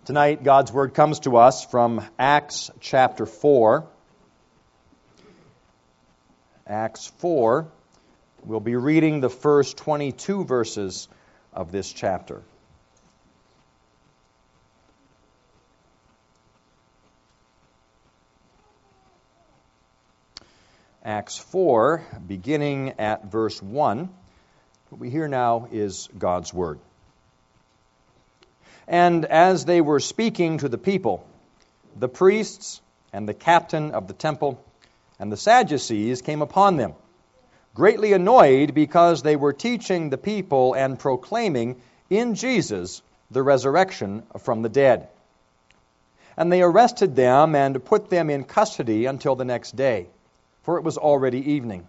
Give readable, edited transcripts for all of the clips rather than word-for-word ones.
Tonight, God's Word comes to us from Acts chapter 4. Acts 4. We'll be reading the first 22 verses of this chapter. Acts 4, beginning at verse 1. What we hear now is God's Word. And as they were speaking to the people, the priests and the captain of the temple and the Sadducees came upon them, greatly annoyed because they were teaching the people and proclaiming in Jesus the resurrection from the dead. And they arrested them and put them in custody until the next day, for it was already evening.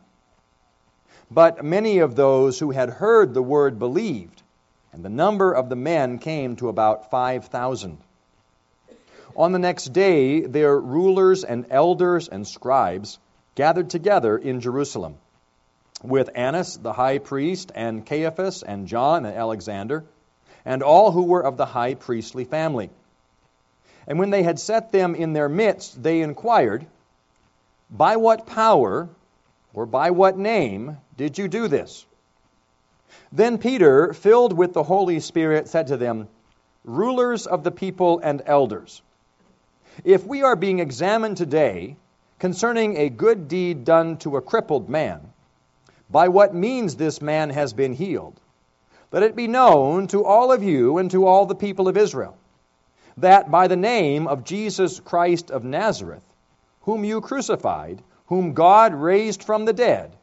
But many of those who had heard the word believed, and the number of the men came to about 5,000. On the next day, their rulers and elders and scribes gathered together in Jerusalem, with Annas the high priest, and Caiaphas, and John, and Alexander, and all who were of the high priestly family. And when they had set them in their midst, they inquired, "By what power, or by what name, did you do this?" Then Peter, filled with the Holy Spirit, said to them, "Rulers of the people and elders, if we are being examined today concerning a good deed done to a crippled man, by what means this man has been healed, let it be known to all of you and to all the people of Israel, that by the name of Jesus Christ of Nazareth, whom you crucified, whom God raised from the dead,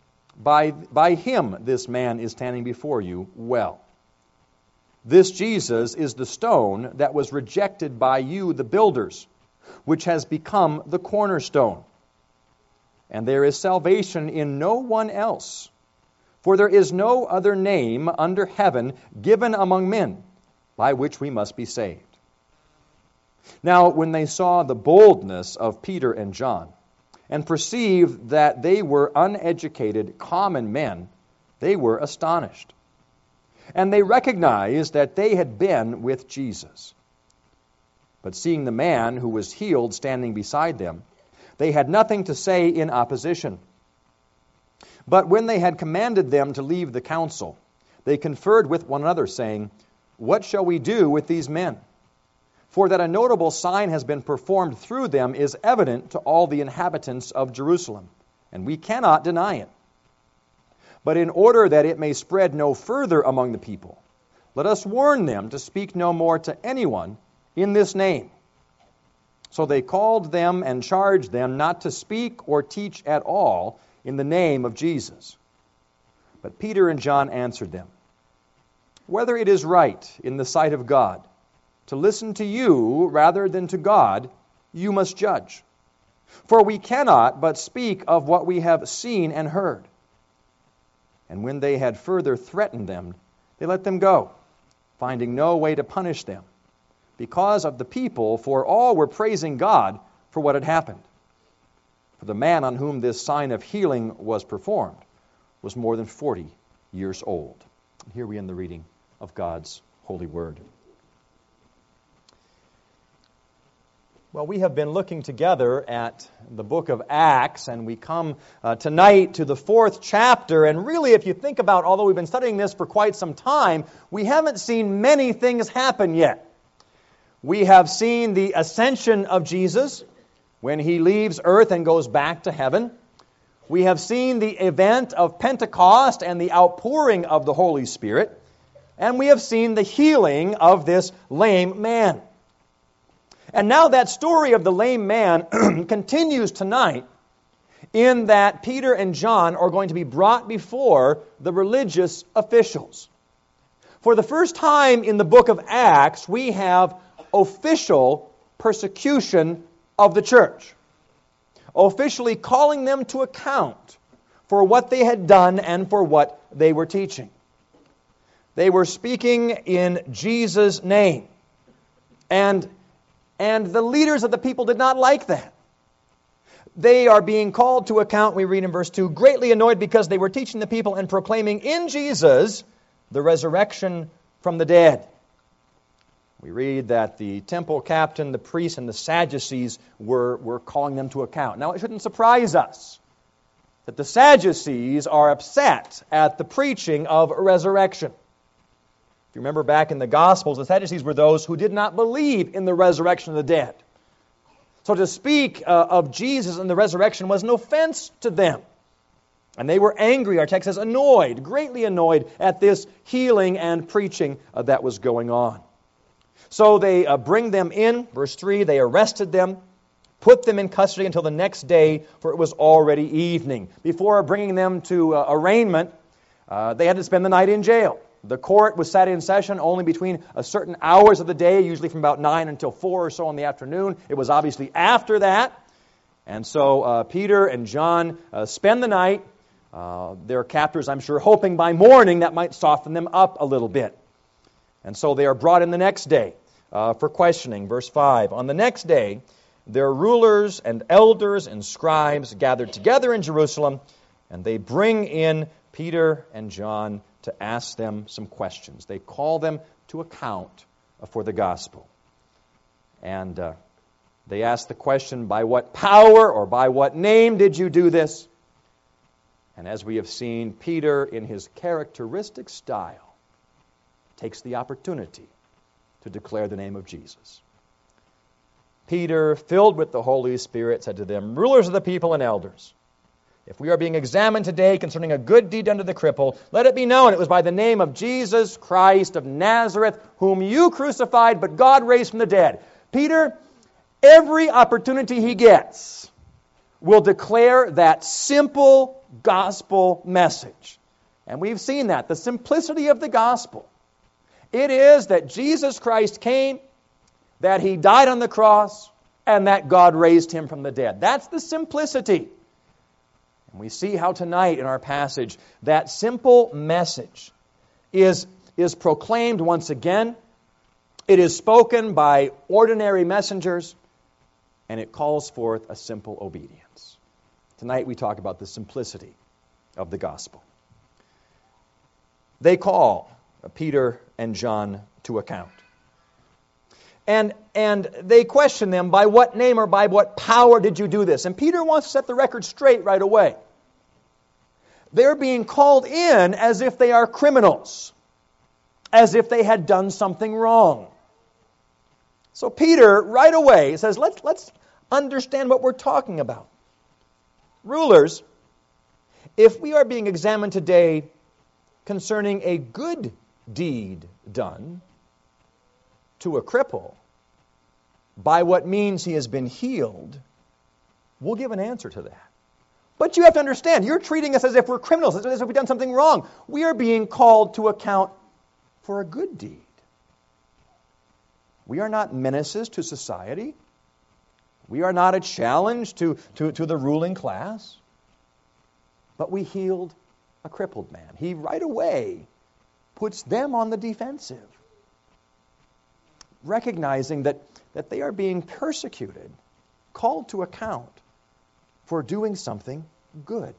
by him this man is standing before you well. This Jesus is the stone that was rejected by you, the builders, which has become the cornerstone. And there is salvation in no one else, for there is no other name under heaven given among men by which we must be saved." Now, when they saw the boldness of Peter and John, and perceived that they were uneducated, common men, they were astonished. And they recognized that they had been with Jesus. But seeing the man who was healed standing beside them, they had nothing to say in opposition. But when they had commanded them to leave the council, they conferred with one another, saying, "What shall we do with these men? For that a notable sign has been performed through them is evident to all the inhabitants of Jerusalem, and we cannot deny it. But in order that it may spread no further among the people, let us warn them to speak no more to anyone in this name." So they called them and charged them not to speak or teach at all in the name of Jesus. But Peter and John answered them, "Whether it is right in the sight of God to listen to you rather than to God, you must judge. For we cannot but speak of what we have seen and heard." And when they had further threatened them, they let them go, finding no way to punish them, because of the people, for all were praising God for what had happened. For the man on whom this sign of healing was performed was more than 40 years old. And here we end the reading of God's holy word. Well, we have been looking together at the book of Acts, and we come tonight to the 4th chapter. And really, if you think about, although we've been studying this for quite some time, we haven't seen many things happen yet. We have seen the ascension of Jesus when he leaves earth and goes back to heaven. We have seen the event of Pentecost and the outpouring of the Holy Spirit. And we have seen the healing of this lame man. And now that story of the lame man continues tonight in that Peter and John are going to be brought before the religious officials. For the first time in the book of Acts, we have official persecution of the church, officially calling them to account for what they had done and for what they were teaching. They were speaking in Jesus' name. And the leaders of the people did not like that. They are being called to account, we read in verse 2, greatly annoyed because they were teaching the people and proclaiming in Jesus the resurrection from the dead. We read that the temple captain, the priests, and the Sadducees were calling them to account. Now, it shouldn't surprise us that the Sadducees are upset at the preaching of resurrection. If you remember back in the Gospels, the Sadducees were those who did not believe in the resurrection of the dead. So to speak of Jesus and the resurrection was an offense to them. And they were angry, our text says, annoyed, greatly annoyed at this healing and preaching that was going on. So they bring them in, verse 3, they arrested them, put them in custody until the next day, for it was already evening. Before bringing them to arraignment, they had to spend the night in jail. The court was sat in session only between certain hours of the day, usually from about 9 until 4 or so in the afternoon. It was obviously after that. And so Peter and John spend the night. Their captors, I'm sure, hoping by morning that might soften them up a little bit. And so they are brought in the next day for questioning. Verse 5, on the next day, their rulers and elders and scribes gathered together in Jerusalem, and they bring in Peter and John to ask them some questions. They call them to account for the gospel. And they ask the question, by what power or by what name did you do this? And as we have seen, Peter, in his characteristic style, takes the opportunity to declare the name of Jesus. Peter, filled with the Holy Spirit, said to them, rulers of the people and elders, if we are being examined today concerning a good deed done to the cripple, let it be known it was by the name of Jesus Christ of Nazareth, whom you crucified, but God raised from the dead. Peter, every opportunity he gets, will declare that simple gospel message. And we've seen that, the simplicity of the gospel. It is that Jesus Christ came, that He died on the cross, and that God raised Him from the dead. That's the simplicity. And we see how tonight in our passage that simple message is proclaimed once again. It is spoken by ordinary messengers, and it calls forth a simple obedience. Tonight we talk about the simplicity of the gospel. They call Peter and John to account. And they question them, by what name or by what power did you do this? And Peter wants to set the record straight right away. They're being called in as if they are criminals, as if they had done something wrong. So Peter right away says, let's understand what we're talking about. Rulers, if we are being examined today concerning a good deed done to a cripple, by what means he has been healed, we'll give an answer to that. But you have to understand, you're treating us as if we're criminals, as if we've done something wrong. We are being called to account for a good deed. We are not menaces to society. We are not a challenge to the ruling class. But we healed a crippled man. He right away puts them on the defensive, recognizing that they are being persecuted, called to account for doing something good.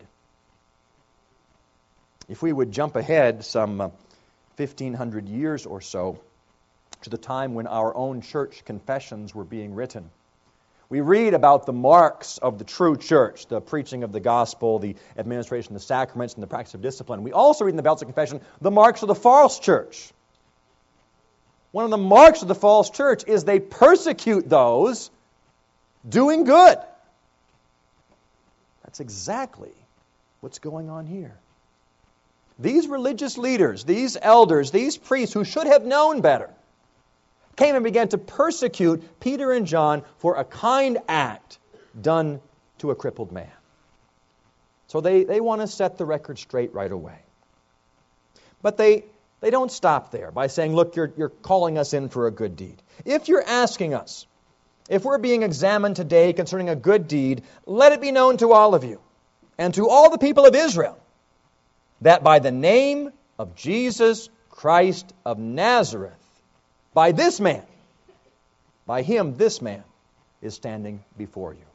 If we would jump ahead some 1,500 years or so to the time when our own church confessions were being written, we read about the marks of the true church, the preaching of the gospel, the administration of the sacraments, and the practice of discipline. We also read in the Belts of Confession the marks of the false church. One of the marks of the false church is they persecute those doing good. That's exactly what's going on here. These religious leaders, these elders, these priests who should have known better, came and began to persecute Peter and John for a kind act done to a crippled man. So they want to set the record straight right away. But they don't stop there by saying, look, you're calling us in for a good deed. If you're asking us, if we're being examined today concerning a good deed, let it be known to all of you and to all the people of Israel that by the name of Jesus Christ of Nazareth, by this man, by him, this man is standing before you.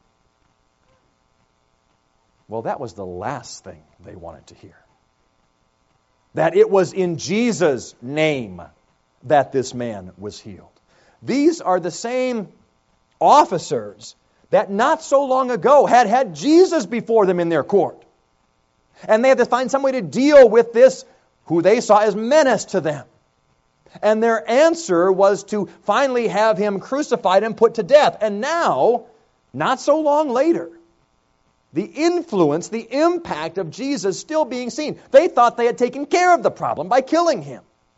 Well, that was the last thing they wanted to hear. That it was in Jesus' name that this man was healed. These are the same officers that not so long ago had Jesus before them in their court. And they had to find some way to deal with this, who they saw as menace to them. And their answer was to finally have him crucified and put to death. And now, not so long later, the influence, the impact of Jesus still being seen. They thought they had taken care of the problem by killing him.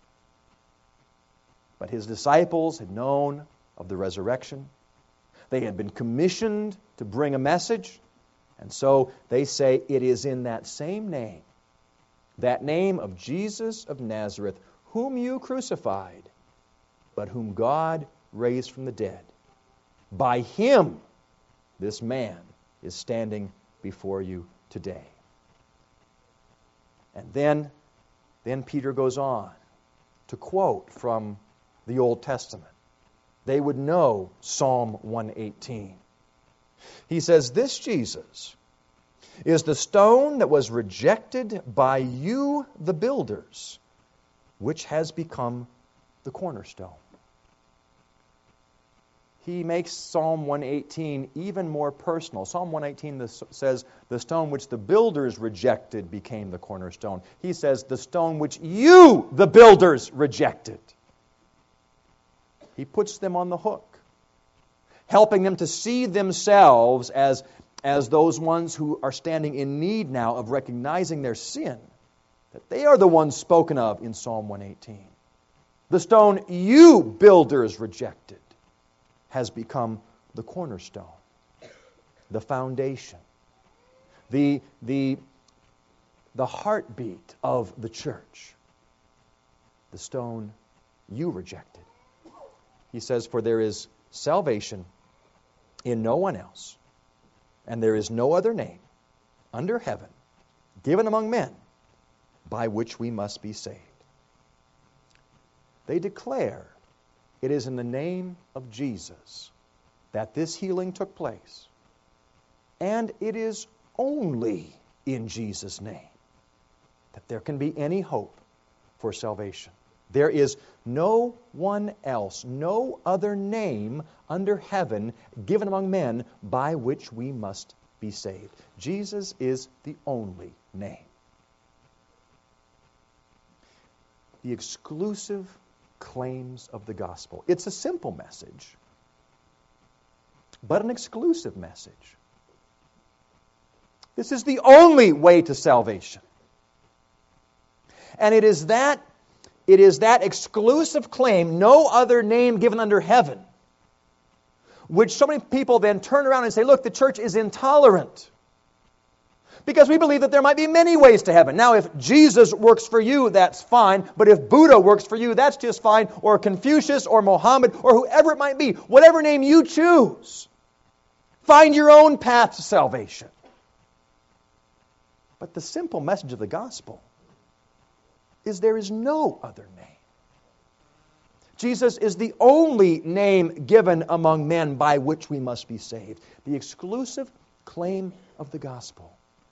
But his disciples had known of the resurrection. They had been commissioned to bring a message. And so they say it is in that same name, that name of Jesus of Nazareth, whom you crucified, but whom God raised from the dead. By him, this man is standing before you today. And then Peter goes on to quote from the Old Testament. They would know Psalm 118. He says, "This Jesus is the stone that was rejected by you, the builders, which has become the cornerstone." He makes Psalm 118 even more personal. Psalm 118 says, "The stone which the builders rejected became the cornerstone." He says, "The stone which you, the builders, rejected." He puts them on the hook, helping them to see themselves as those ones who are standing in need now of recognizing their sin, that they are the ones spoken of in Psalm 118. The stone you builders rejected has become the cornerstone, the foundation, the heartbeat of the church. The stone you rejected. He says, "For there is salvation in no one else, and there is no other name under heaven given among men by which we must be saved." They declare it is in the name of Jesus that this healing took place, and it is only in Jesus' name that there can be any hope for salvation. There is no one else, no other name under heaven given among men by which we must be saved. Jesus is the only name. The exclusive claims of the gospel. It's a simple message, but an exclusive message. This is the only way to salvation. And it is that exclusive claim, no other name given under heaven, which so many people then turn around and say, look, the church is intolerant. Because we believe that there might be many ways to heaven. Now, if Jesus works for you, that's fine. But if Buddha works for you, that's just fine. Or Confucius or Mohammed or whoever it might be. Whatever name you choose. Find your own path to salvation. But the simple message of the gospel is there is no other name. Jesus is the only name given among men by which we must be saved. The exclusive claim of the gospel.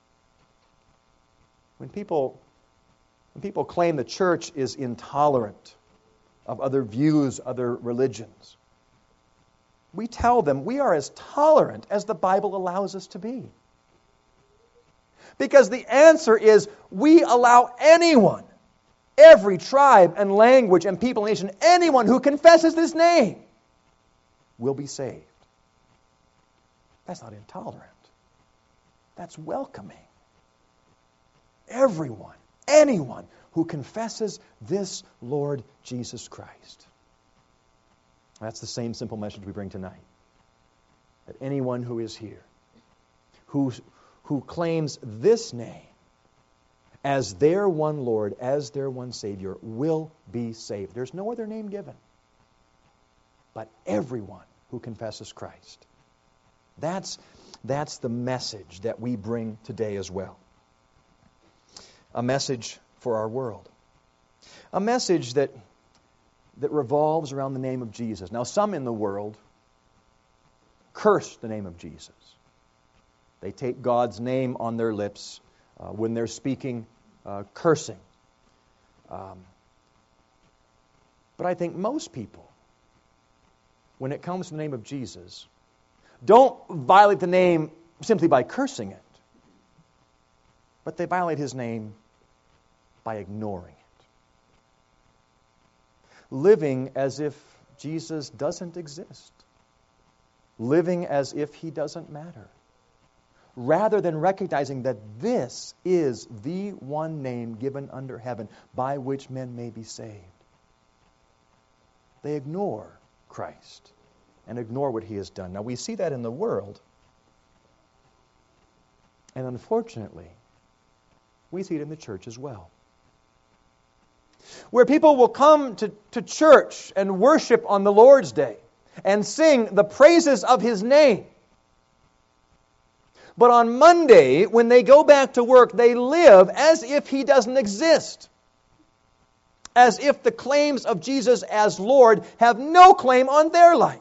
When people claim the church is intolerant of other views, other religions, we tell them we are as tolerant as the Bible allows us to be. Because the answer is we allow anyone, every tribe and language and people and nation, anyone who confesses this name will be saved. That's not intolerant. That's welcoming. Everyone, anyone who confesses this Lord Jesus Christ. That's the same simple message we bring tonight. That anyone who is here, who claims this name as their one Lord, as their one Savior, will be saved. There's no other name given. But everyone who confesses Christ. That's the message that we bring today as well. A message for our world. A message that revolves around the name of Jesus. Now, some in the world curse the name of Jesus. They take God's name on their lips when they're speaking, cursing. But I think most people when it comes to the name of Jesus, don't violate the name simply by cursing it, but they violate his name by ignoring it. Living as if Jesus doesn't exist. Living as if he doesn't matter. Rather than recognizing that this is the one name given under heaven by which men may be saved. They ignore Christ and ignore what he has done. Now we see that in the world, and unfortunately, we see it in the church as well. Where people will come to church and worship on the Lord's Day and sing the praises of his name. But on Monday, when they go back to work, they live as if he doesn't exist. As if the claims of Jesus as Lord have no claim on their life.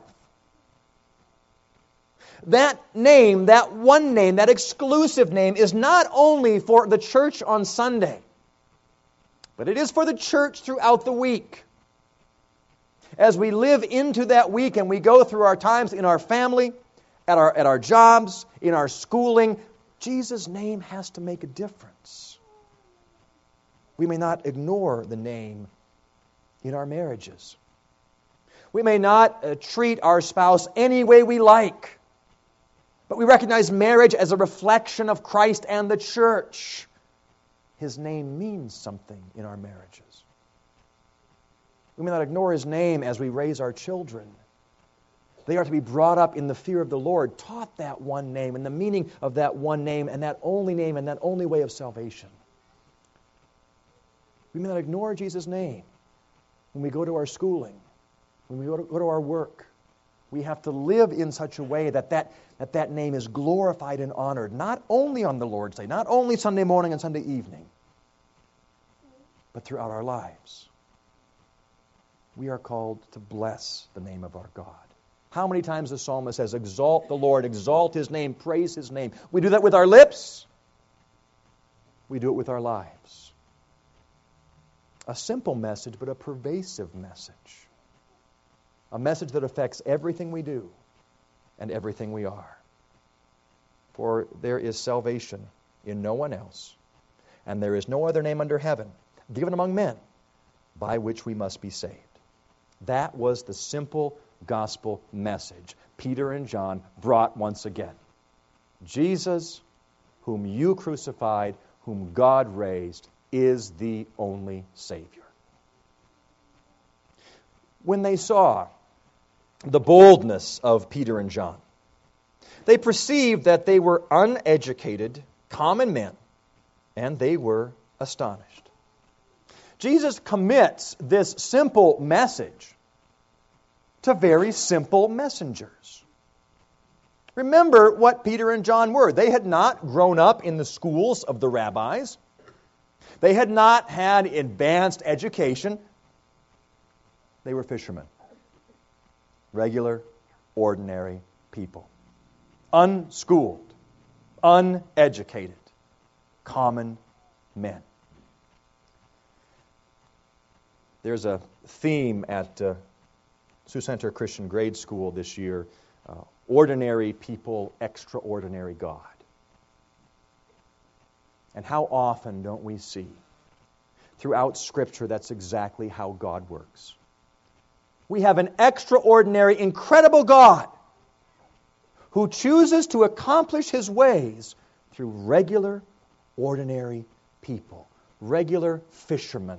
That name, that one name, that exclusive name is not only for the church on Sunday, but it is for the church throughout the week. As we live into that week and we go through our times in our family, at our jobs, in our schooling, Jesus' name has to make a difference. We may not ignore the name in our marriages. We may not treat our spouse any way we like, but we recognize marriage as a reflection of Christ and the church. His name means something in our marriages. We may not ignore his name as we raise our children. They are to be brought up in the fear of the Lord, taught that one name and the meaning of that one name and that only way of salvation. We may not ignore Jesus' name when we go to our schooling, when we go to our work. We have to live in such a way that name is glorified and honored, not only on the Lord's Day, not only Sunday morning and Sunday evening, but throughout our lives. We are called to bless the name of our God. How many times the psalmist says, exalt the Lord, exalt his name, praise his name. We do that with our lips. We do it with our lives. A simple message, but a pervasive message. A message that affects everything we do and everything we are. For there is salvation in no one else, and there is no other name under heaven given among men by which we must be saved. That was the simple gospel message Peter and John brought once again. Jesus, whom you crucified, whom God raised, is the only Savior. When they saw the boldness of Peter and John, they perceived that they were uneducated, common men, and they were astonished. Jesus commits this simple message to very simple messengers. Remember what Peter and John were. They had not grown up in the schools of the rabbis. They had not had advanced education. They were fishermen. Regular, ordinary people. Unschooled, uneducated, common men. There's a theme at Sioux Center Christian Grade School this year, ordinary people, extraordinary God. And how often don't we see throughout Scripture that's exactly how God works. We have an extraordinary, incredible God who chooses to accomplish his ways through regular, ordinary people, regular fishermen,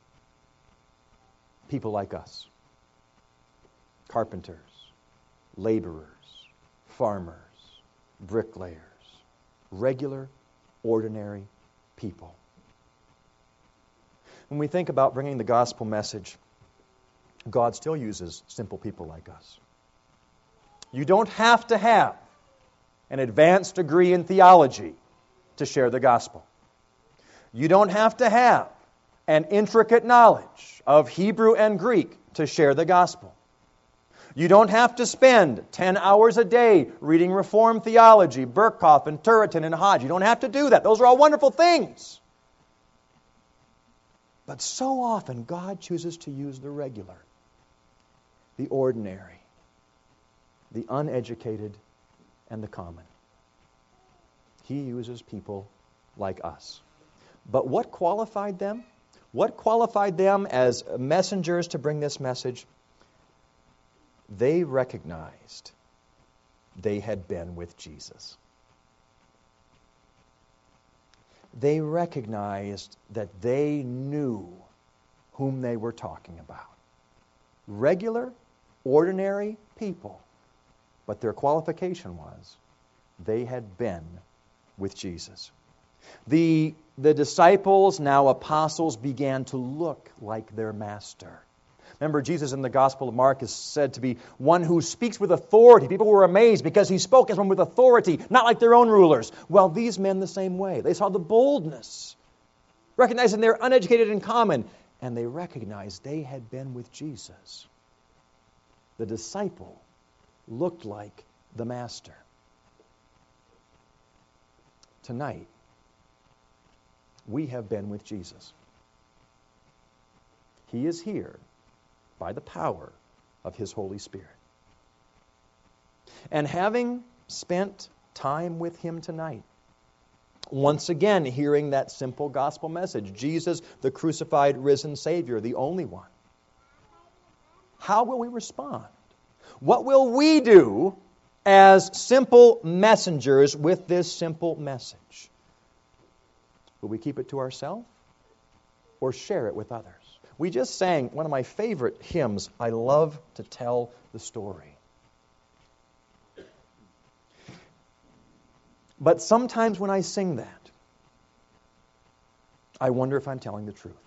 people like us, carpenters, laborers, farmers, bricklayers, regular, ordinary people. When we think about bringing the gospel message, God still uses simple people like us. You don't have to have an advanced degree in theology to share the gospel. You don't have to have an intricate knowledge of Hebrew and Greek to share the gospel. You don't have to spend 10 hours a day reading Reformed theology, Berkhoff and Turretin and Hodge. You don't have to do that. Those are all wonderful things. But so often God chooses to use the regular, the ordinary, the uneducated, and the common. He uses people like us. But what qualified them? What qualified them as messengers to bring this message? They recognized they had been with Jesus. They recognized that they knew whom they were talking about. Regular, ordinary people. But their qualification was they had been with Jesus. The disciples, now apostles, began to look like their master. Remember, Jesus in the Gospel of Mark is said to be one who speaks with authority. People were amazed because he spoke as one with authority, not like their own rulers. Well, these men the same way. They saw the boldness, recognizing they're uneducated and common, and they recognized they had been with Jesus. The disciple looked like the master. Tonight, we have been with Jesus. He is here by the power of His Holy Spirit. And having spent time with Him tonight, once again hearing that simple gospel message, Jesus, the crucified, risen Savior, the only one, how will we respond? What will we do as simple messengers with this simple message? Will we keep it to ourselves or share it with others? We just sang one of my favorite hymns, I Love to Tell the Story. But sometimes when I sing that, I wonder if I'm telling the truth.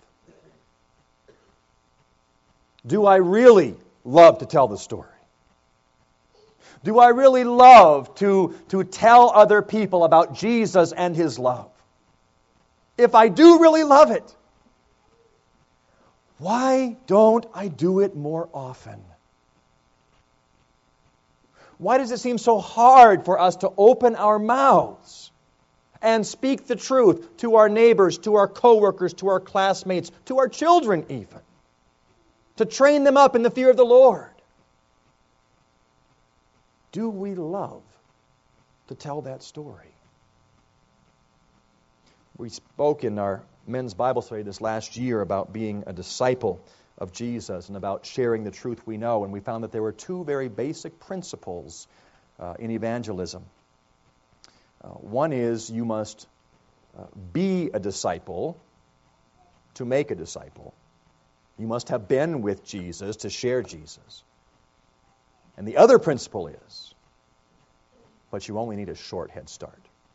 Do I really love to tell the story? Do I really love to tell other people about Jesus and His love? If I do really love it, why don't I do it more often? Why does it seem so hard for us to open our mouths and speak the truth to our neighbors, to our coworkers, to our classmates, to our children even? To train them up in the fear of the Lord. Do we love to tell that story? We spoke in our men's Bible study this last year about being a disciple of Jesus and about sharing the truth we know, and we found that there were two very basic principles in evangelism. One is you must be a disciple to make a disciple. You must have been with Jesus to share Jesus. And the other principle is, but you only need a short head start.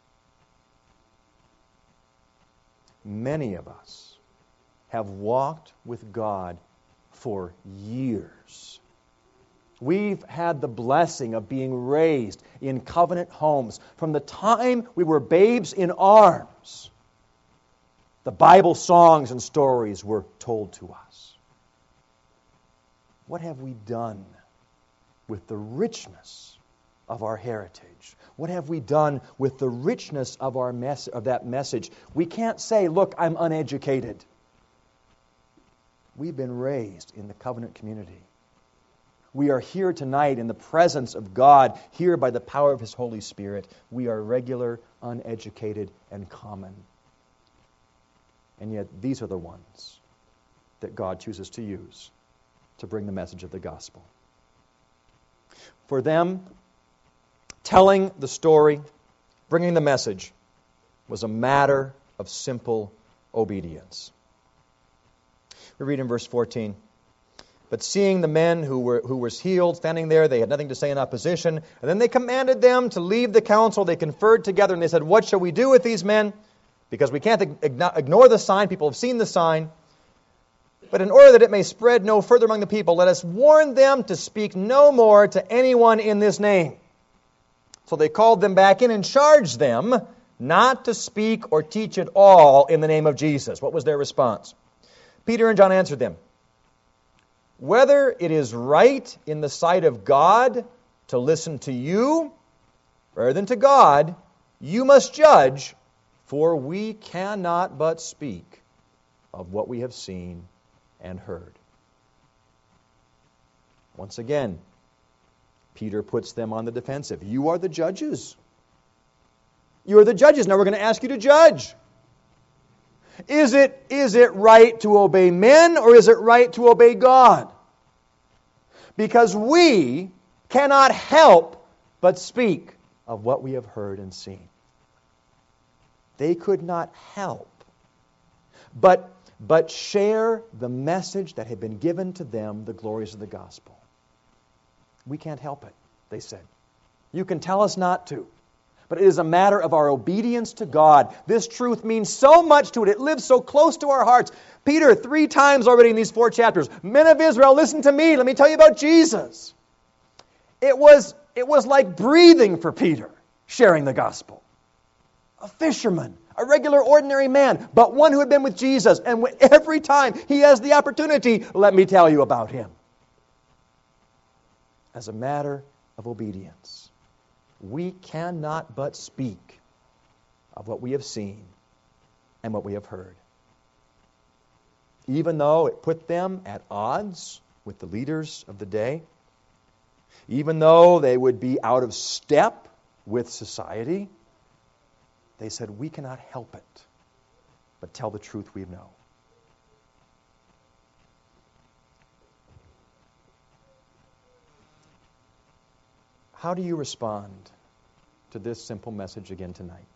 Many of us have walked with God for years. We've had the blessing of being raised in covenant homes. From the time we were babes in arms, the Bible songs and stories were told to us. What have we done with the richness of our heritage? What have we done with the richness of that message? We can't say, look, I'm uneducated. We've been raised in the covenant community. We are here tonight in the presence of God, here by the power of His Holy Spirit. We are regular, uneducated, and common. And yet these are the ones that God chooses to use to bring the message of the gospel. For them, telling the story, bringing the message, was a matter of simple obedience. We read in verse 14, but seeing the men who were healed standing there, they had nothing to say in opposition. And then they commanded them to leave the council. They conferred together and they said, what shall we do with these men? Because we can't ignore the sign. People have seen the sign. But in order that it may spread no further among the people, let us warn them to speak no more to anyone in this name. So they called them back in and charged them not to speak or teach at all in the name of Jesus. What was their response? Peter and John answered them, whether it is right in the sight of God to listen to you rather than to God, you must judge, for we cannot but speak of what we have seen and heard. Once again, Peter puts them on the defensive. You are the judges. You are the judges. Now we're going to ask you to judge. Is it right to obey men, or is it right to obey God? Because we cannot help but speak of what we have heard and seen. They could not help but share the message that had been given to them, the glories of the gospel. We can't help it, they said. You can tell us not to, but it is a matter of our obedience to God. This truth means so much to it. It lives so close to our hearts. Peter, 3 times already in these 4 chapters, men of Israel, listen to me. Let me tell you about Jesus. It was like breathing for Peter, sharing the gospel. A fisherman, a regular, ordinary man, but one who had been with Jesus. And every time he has the opportunity, let me tell you about him. As a matter of obedience, we cannot but speak of what we have seen and what we have heard. Even though it put them at odds with the leaders of the day, even though they would be out of step with society, they said, we cannot help it but tell the truth we know. How do you respond to this simple message again tonight?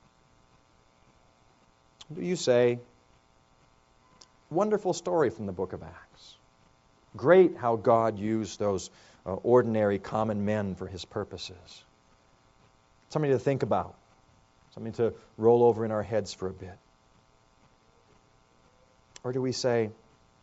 Do you say, wonderful story from the book of Acts. Great how God used those ordinary, common men for His purposes. Something to think about. Something to roll over in our heads for a bit. Or do we say,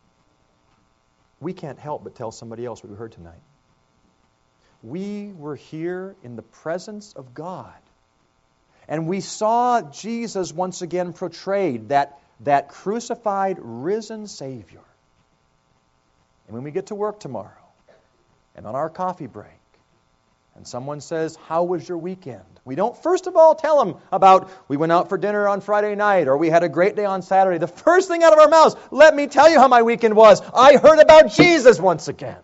we can't help but tell somebody else what we heard tonight? We were here in the presence of God. And we saw Jesus once again portrayed, that crucified, risen Savior. And when we get to work tomorrow, and on our coffee break, and someone says, how was your weekend? We don't first of all tell them about, we went out for dinner on Friday night, or we had a great day on Saturday. The first thing out of our mouths, let me tell you how my weekend was. I heard about Jesus once again.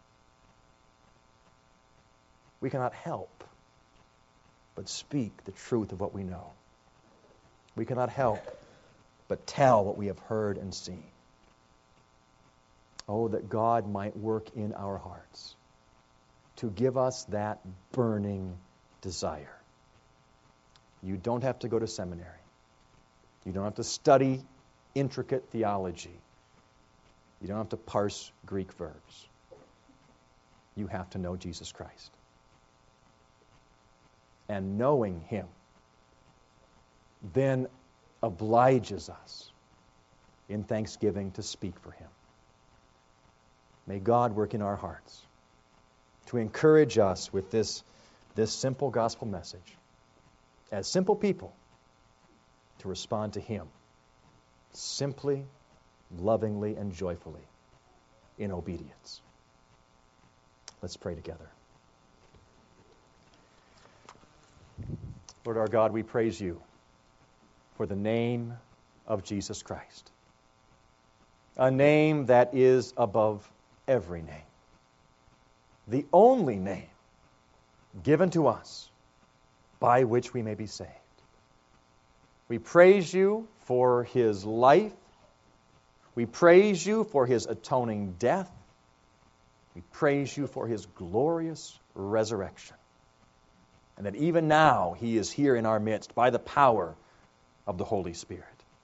We cannot help but speak the truth of what we know. We cannot help but tell what we have heard and seen. Oh, that God might work in our hearts to give us that burning desire. You don't have to go to seminary. You don't have to study intricate theology. You don't have to parse Greek verbs. You have to know Jesus Christ. And knowing Him then obliges us in thanksgiving to speak for Him. May God work in our hearts to encourage us with this simple gospel message, as simple people, to respond to Him simply, lovingly, and joyfully in obedience. Let's pray together. Lord our God, we praise You for the name of Jesus Christ, a name that is above every name, the only name given to us by which we may be saved. We praise You for His life. We praise You for His atoning death. We praise You for His glorious resurrection. And that even now He is here in our midst by the power of the Holy Spirit.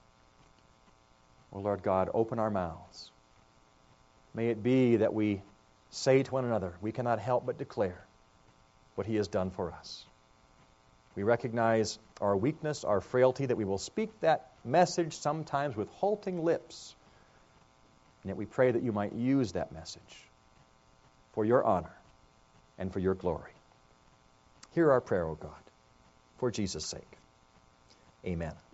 Oh Lord God, open our mouths. May it be that we say to one another, we cannot help but declare what He has done for us. We recognize our weakness, our frailty, that we will speak that message sometimes with halting lips. And yet we pray that You might use that message for Your honor and for Your glory. Hear our prayer, O God, for Jesus' sake. Amen.